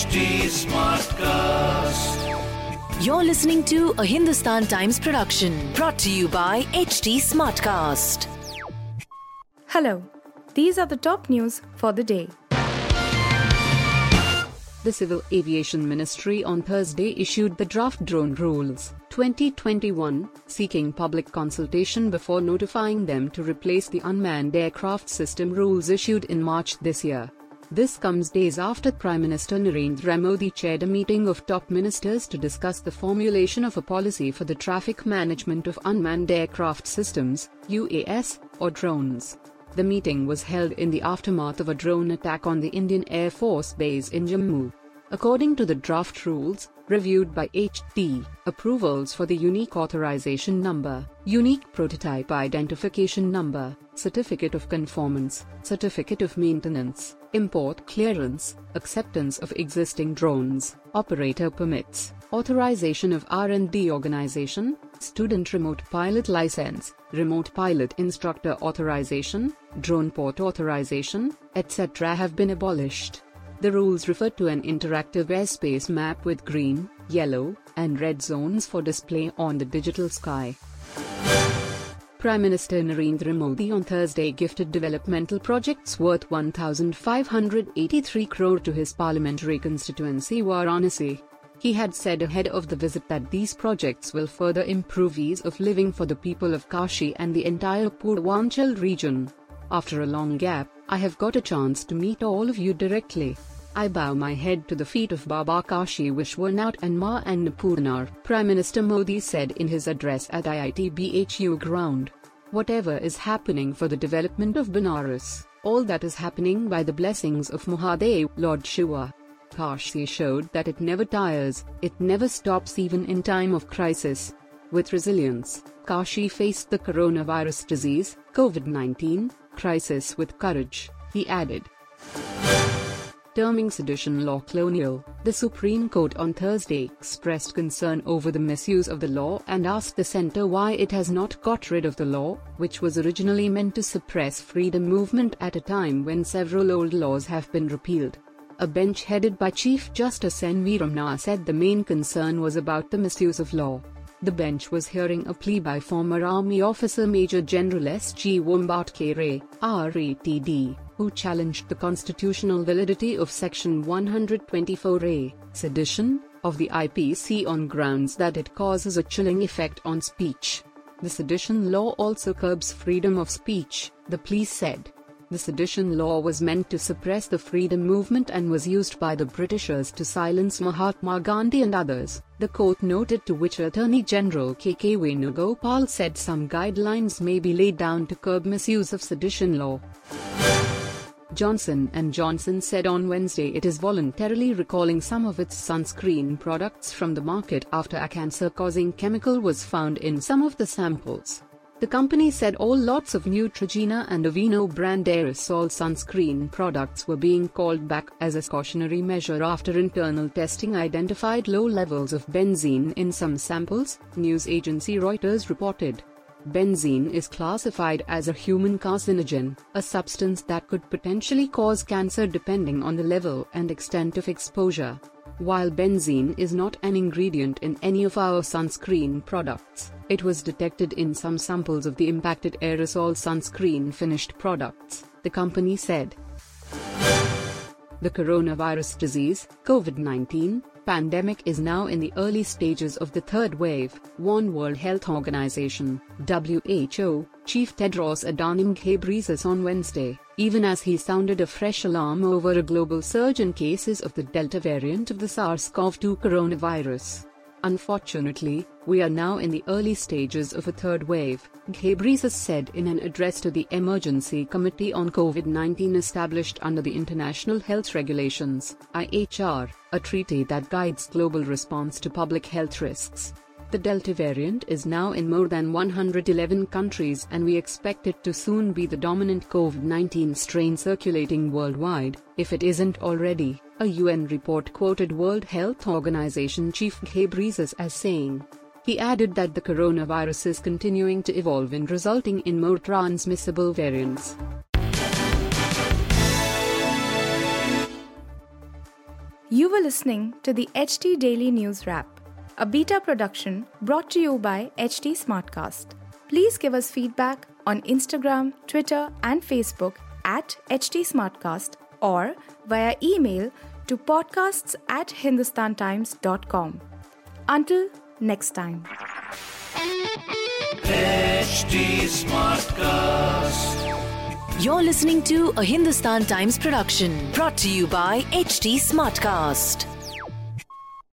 HT Smartcast. You're listening to a Hindustan Times production brought to you by HT Smartcast. Hello, these are the top news for the day. The Civil Aviation Ministry on Thursday issued the Draft Drone Rules 2021, seeking public consultation before notifying them to replace the Unmanned Aircraft System rules issued in March this year. This comes days after Prime Minister Narendra Modi chaired a meeting of top ministers to discuss the formulation of a policy for the traffic management of unmanned aircraft systems, UAS, or drones. The meeting was held in the aftermath of a drone attack on the Indian Air Force base in Jammu. According to the draft rules, reviewed by HT, approvals for the Unique Authorization Number, Unique Prototype Identification Number, Certificate of Conformance, Certificate of Maintenance, Import Clearance, Acceptance of Existing Drones, Operator Permits, Authorization of R&D Organization, Student Remote Pilot License, Remote Pilot Instructor Authorization, Drone Port Authorization, etc. have been abolished. The rules refer to an interactive airspace map with green, yellow, and red zones for display on the digital sky. Prime Minister Narendra Modi on Thursday gifted developmental projects worth 1,583 crore to his parliamentary constituency Varanasi. He had said ahead of the visit that these projects will further improve ease of living for the people of Kashi and the entire Purvanchal region. After a long gap, I have got a chance to meet all of you directly. I bow my head to the feet of Baba Kashi Vishwanath and Ma Annapurna, Prime Minister Modi said in his address at IIT BHU ground. Whatever is happening for the development of Banaras, all that is happening by the blessings of Mahadev, Lord Shiva. Kashi showed that it never tires, it never stops even in time of crisis. With resilience, Kashi faced the coronavirus disease, COVID-19, crisis with courage, he added. Terming sedition law colonial, the Supreme Court on Thursday expressed concern over the misuse of the law and asked the centre why it has not got rid of the law, which was originally meant to suppress freedom movement at a time when several old laws have been repealed. A bench headed by Chief Justice N. V. Ramana said the main concern was about the misuse of law. The bench was hearing a plea by former Army officer Major General S.G. Wombatkere, RATD, who challenged the constitutional validity of Section 124A, sedition, of the IPC on grounds that it causes a chilling effect on speech. The sedition law also curbs freedom of speech, the plea said. The sedition law was meant to suppress the freedom movement and was used by the Britishers to silence Mahatma Gandhi and others, the court noted, to which Attorney General K.K. Venugopal said some guidelines may be laid down to curb misuse of sedition law. Johnson & Johnson said on Wednesday it is voluntarily recalling some of its sunscreen products from the market after a cancer-causing chemical was found in some of the samples. The company said all lots of Neutrogena and Aveeno brand aerosol sunscreen products were being called back as a cautionary measure after internal testing identified low levels of benzene in some samples, news agency Reuters reported. Benzene is classified as a human carcinogen, a substance that could potentially cause cancer depending on the level and extent of exposure. While benzene is not an ingredient in any of our sunscreen products, it was detected in some samples of the impacted aerosol sunscreen finished products, the company said. The coronavirus disease, COVID-19, pandemic is now in the early stages of the third wave, warned World Health Organization, WHO, Chief Tedros Adhanom Ghebreyesus on Wednesday, even as he sounded a fresh alarm over a global surge in cases of the Delta variant of the SARS-CoV-2 coronavirus. Unfortunately, we are now in the early stages of a third wave, Ghebreyesus said in an address to the Emergency Committee on COVID-19 established under the International Health Regulations, IHR, a treaty that guides global response to public health risks. The Delta variant is now in more than 111 countries and we expect it to soon be the dominant COVID-19 strain circulating worldwide, if it isn't already, a UN report quoted World Health Organization Chief Ghebreyesus as saying. He added that the coronavirus is continuing to evolve and resulting in more transmissible variants. You were listening to the HT Daily News Wrap, a beta production brought to you by HT Smartcast. Please give us feedback on Instagram, Twitter, and Facebook at HT Smartcast or via email to podcasts@hindustantimes.com. Until next time. HT Smartcast. You're listening to a Hindustan Times production brought to you by HT Smartcast.